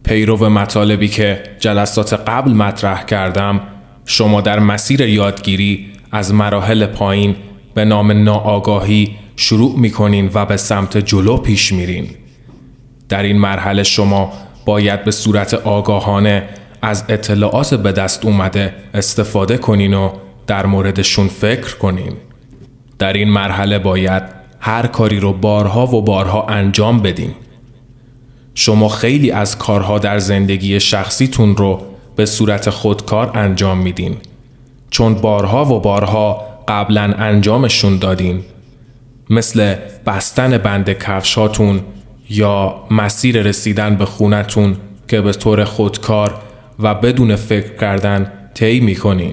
پیرو مطالبی که جلسات قبل مطرح کردم، شما در مسیر یادگیری از مراحل پایین به نام ناآگاهی شروع می‌کنین و به سمت جلو پیش میرین. در این مرحله شما باید به صورت آگاهانه از اطلاعات به دست اومده استفاده کنین و در موردشون فکر کنین. در این مرحله باید هر کاری رو بارها و بارها انجام بدین. شما خیلی از کارها در زندگی شخصیتون رو به صورت خودکار انجام میدین، چون بارها و بارها قبلا انجامشون دادین، مثل بستن بند کفشاتون یا مسیر رسیدن به خونتون که به طور خودکار و بدون فکر کردن طی میکنین.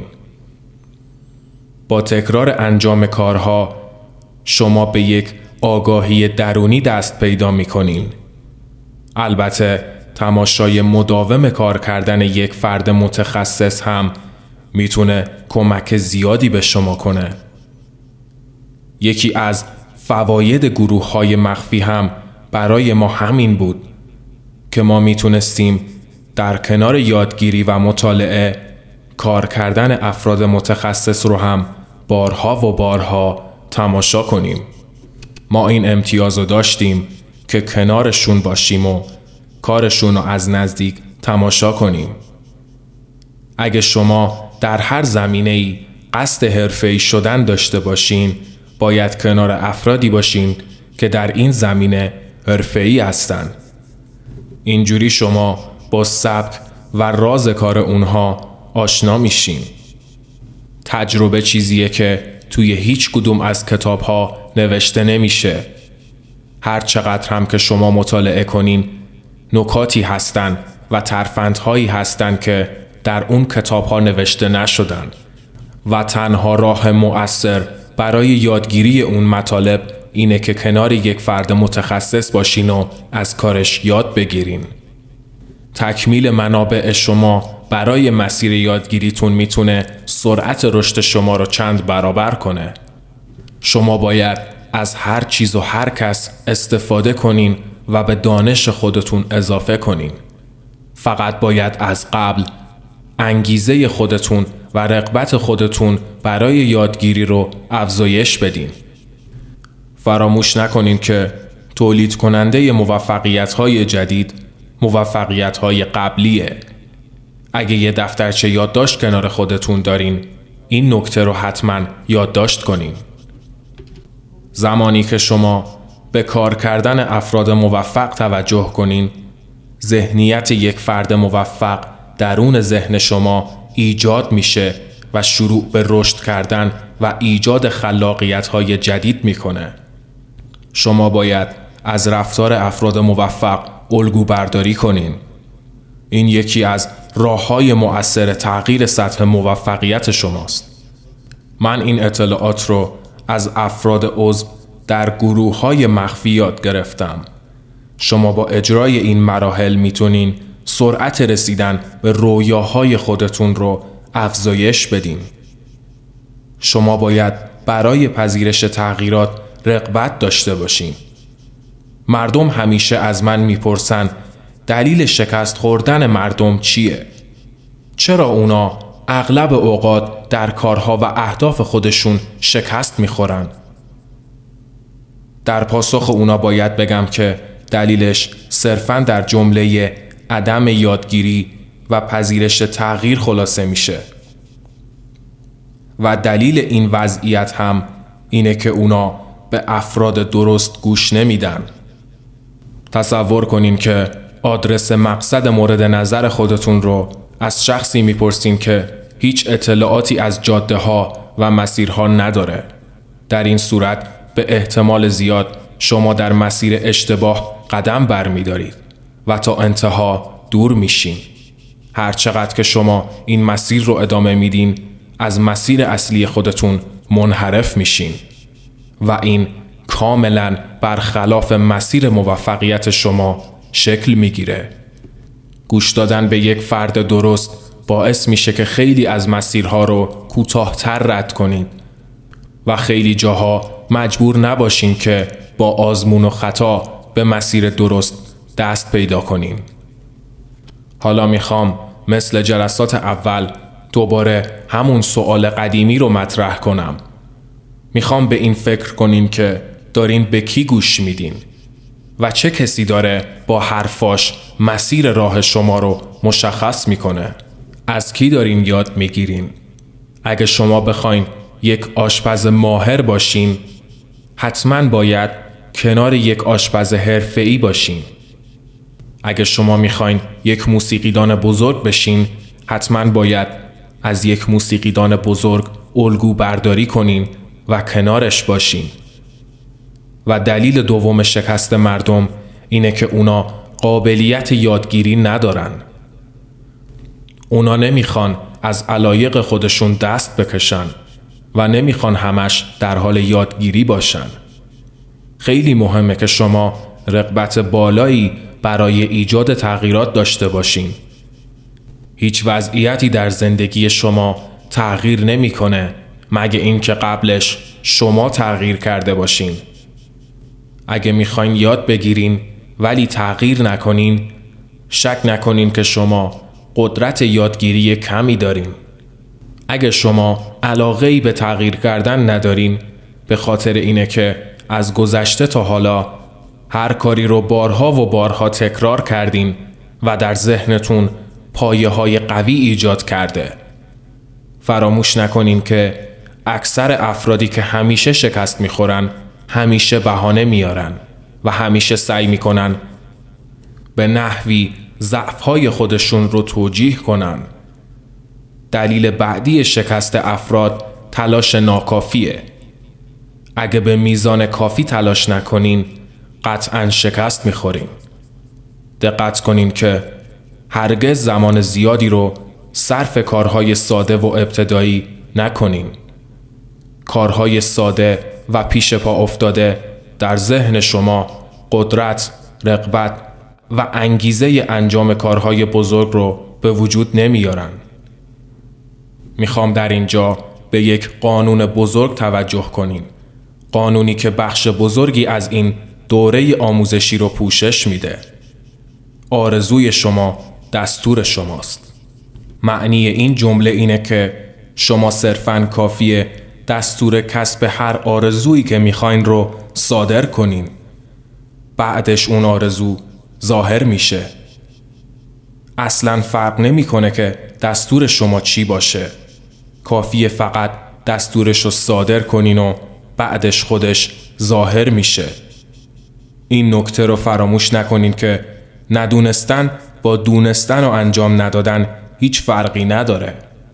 با تکرار انجام کارها شما به یک آگاهی درونی دست پیدا میکنین. البته تماشای مداوم کار کردن یک فرد متخصص هم میتونه کمک زیادی به شما کنه. یکی از فواید گروه‌های مخفی هم برای ما همین بود که ما میتونستیم در کنار یادگیری و مطالعه کار کردن افراد متخصص رو هم بارها و بارها تماشا کنیم. ما این امتیاز رو داشتیم که کنارشون باشیم و کارشون رو از نزدیک تماشا کنیم. اگه شما در هر زمینه‌ای قصد حرفه‌ای شدن داشته باشین، باید کنار افرادی باشین که در این زمینه حرفه‌ای هستن. اینجوری شما با سبک و راز کار اونها آشنا میشین. تجربه چیزیه که توی هیچ کدوم از کتاب‌ها نوشته نمیشه. هر چقدر هم که شما مطالعه کنین، نکاتی هستن و ترفندهایی هستن که در اون کتاب‌ها نوشته نشدن و تنها راه مؤثر برای یادگیری اون مطالب اینه که کنار یک فرد متخصص باشین و از کارش یاد بگیرین. تکمیل منابع شما برای مسیر یادگیریتون میتونه سرعت رشد شما رو چند برابر کنه. شما باید از هر چیز و هر کس استفاده کنین و به دانش خودتون اضافه کنین. فقط باید از قبل انگیزه خودتون و رغبت خودتون برای یادگیری رو افزایش بدین. فراموش نکنین که تولید کننده موفقیت‌های جدید موفقیت‌های قبلیه. اگه یه دفترچه یادداشت کنار خودتون دارین، این نکته رو حتما یادداشت کنین. زمانی که شما به کار کردن افراد موفق توجه کنین، ذهنیت یک فرد موفق درون ذهن شما ایجاد میشه و شروع به رشد کردن و ایجاد خلاقیت‌های جدید میکنه. شما باید از رفتار افراد موفق الگو برداری کنین. این یکی از راه‌های مؤثر تغییر سطح موفقیت شماست. من این اطلاعات رو از افراد عضو در گروه‌های مخفی یاد گرفتم. شما با اجرای این مراحل میتونین سرعت رسیدن به رویاهای خودتون رو افزایش بدین. شما باید برای پذیرش تغییرات رغبت داشته باشین. مردم همیشه از من میپرسن دلیل شکست خوردن مردم چیه؟ چرا اونا اغلب اوقات در کارها و اهداف خودشون شکست میخورن؟ در پاسخ اونا باید بگم که دلیلش صرفاً در جمله عدم یادگیری و پذیرش تغییر خلاصه میشه. و دلیل این وضعیت هم اینه که اونا به افراد درست گوش نمیدن. تصور کنین که آدرس مقصد مورد نظر خودتون رو از شخصی میپرسین که هیچ اطلاعاتی از جاده ها و مسیرها نداره. در این صورت به احتمال زیاد شما در مسیر اشتباه قدم برمیدارید و تا انتها دور میشین. هر چقدر که شما این مسیر رو ادامه میدین، از مسیر اصلی خودتون منحرف میشین و این کاملا برخلاف مسیر موفقیت شما شکل میگیره. گوش دادن به یک فرد درست باعث میشه که خیلی از مسیرها رو کوتاه‌تر رد کنید و خیلی جاها مجبور نباشین که با آزمون و خطا به مسیر درست دست پیدا کنین. حالا میخوام مثل جلسات اول دوباره همون سوال قدیمی رو مطرح کنم. میخوام به این فکر کنین که دارین به کی گوش میدین و چه کسی داره با حرفاش مسیر راه شما رو مشخص میکنه. از کی دارین یاد میگیرین؟ اگه شما بخواین یک آشپز ماهر باشین، حتما باید کنار یک آشپز حرفه‌ای باشین. اگه شما میخواین یک موسیقیدان بزرگ بشین، حتما باید از یک موسیقیدان بزرگ الگو برداری کنین و کنارش باشین. و دلیل دوم شکست مردم اینه که اونا قابلیت یادگیری ندارن. اونا نمیخوان از علایق خودشون دست بکشن و نمیخوان همش در حال یادگیری باشن. خیلی مهمه که شما رغبت بالایی برای ایجاد تغییرات داشته باشین. هیچ وضعیتی در زندگی شما تغییر نمیکنه مگه اینکه قبلش شما تغییر کرده باشین. اگه میخواین یاد بگیرین ولی تغییر نکنین، شک نکنین که شما قدرت یادگیری کمی دارین. اگه شما علاقه‌ای به تغییر کردن ندارین، به خاطر اینه که از گذشته تا حالا هر کاری رو بارها و بارها تکرار کردین و در ذهنتون پایه‌های قوی ایجاد کرده. فراموش نکنین که اکثر افرادی که همیشه شکست میخورن همیشه بهانه میارن و همیشه سعی میکنن به نحوی ضعف‌های خودشون رو توجیه کنن. دلیل بعدی شکست افراد تلاش ناکافیه. اگه به میزان کافی تلاش نکنین، قطعاً شکست میخورین. دقت کنین که هرگز زمان زیادی رو صرف کارهای ساده و ابتدایی نکنین. کارهای ساده و پیش پا افتاده در ذهن شما قدرت، رغبت و انگیزه انجام کارهای بزرگ رو به وجود نمیارن. میخوام در اینجا به یک قانون بزرگ توجه کنین. قانونی که بخش بزرگی از این دوره آموزشی رو پوشش میده. آرزوی شما دستور شماست. معنی این جمله اینه که شما صرفاً کافیه دستور کسب هر آرزویی که میخواین رو صادر کنین. بعدش اون آرزو ظاهر میشه. اصلاً فرق نمیکنه که دستور شما چی باشه. کافیه فقط دستورش رو صادر کنین و بعدش خودش ظاهر میشه. این نکته رو فراموش نکنین که ندونستن با دونستن و انجام ندادن هیچ فرقی نداره.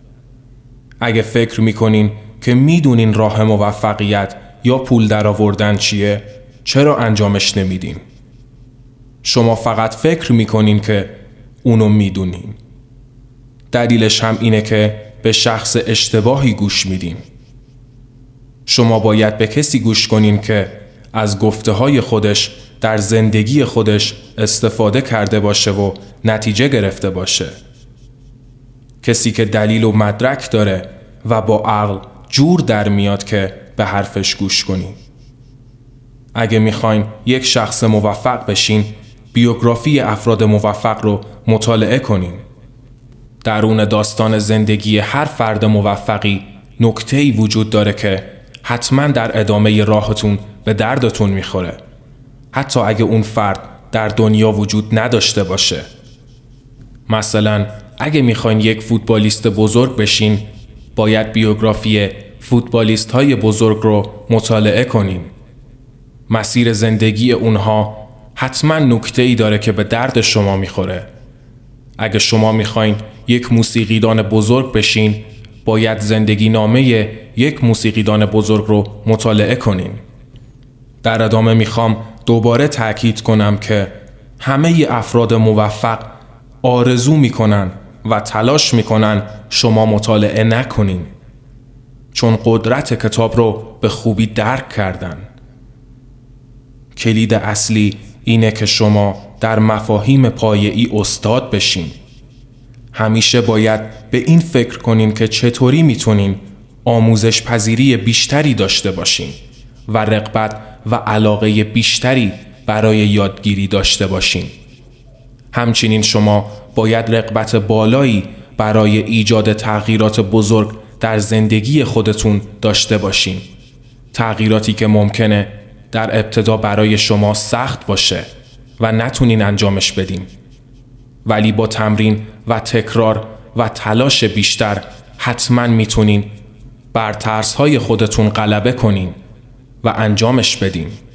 اگه فکر میکنین که میدونین راه موفقیت یا پول درآوردن چیه، چرا انجامش نمیدین؟ شما فقط فکر میکنین که اونو میدونین. دلیلش هم اینه که به شخص اشتباهی گوش میدین. شما باید به کسی گوش کنین که از گفته‌های خودش در زندگی خودش استفاده کرده باشه و نتیجه گرفته باشه. کسی که دلیل و مدرک داره و با عقل جور در میاد که به حرفش گوش کنین. اگه میخواین یک شخص موفق بشین، بیوگرافی افراد موفق رو مطالعه کنین. درون داستان زندگی هر فرد موفقی نکته‌ای وجود داره که حتما در ادامه راهتون به دردتون میخوره، حتی اگه اون فرد در دنیا وجود نداشته باشه. مثلا اگه میخواین یک فوتبالیست بزرگ بشین، باید بیوگرافی فوتبالیست های بزرگ رو مطالعه کنین. مسیر زندگی اونها حتما نکته‌ای داره که به درد شما میخوره. اگه شما میخواین یک موسیقیدان بزرگ بشین، باید زندگی نامه یک موسیقیدان بزرگ رو مطالعه کنین. در ادامه میخوام دوباره تأکید کنم که همه افراد موفق آرزو میکنن و تلاش میکنن شما مطالعه نکنین، چون قدرت کتاب رو به خوبی درک کردن. کلید اصلی اینه که شما در مفاهیم پایه‌ای استاد بشین. همیشه باید به این فکر کنین که چطوری میتونین آموزش پذیری بیشتری داشته باشین و رغبت و علاقه بیشتری برای یادگیری داشته باشین. همچنین شما باید رغبت بالایی برای ایجاد تغییرات بزرگ در زندگی خودتون داشته باشین. تغییراتی که ممکنه در ابتدا برای شما سخت باشه و نتونین انجامش بدین، ولی با تمرین و تکرار و تلاش بیشتر حتما میتونین بر ترس‌های خودتون غلبه کنین و انجامش بدین.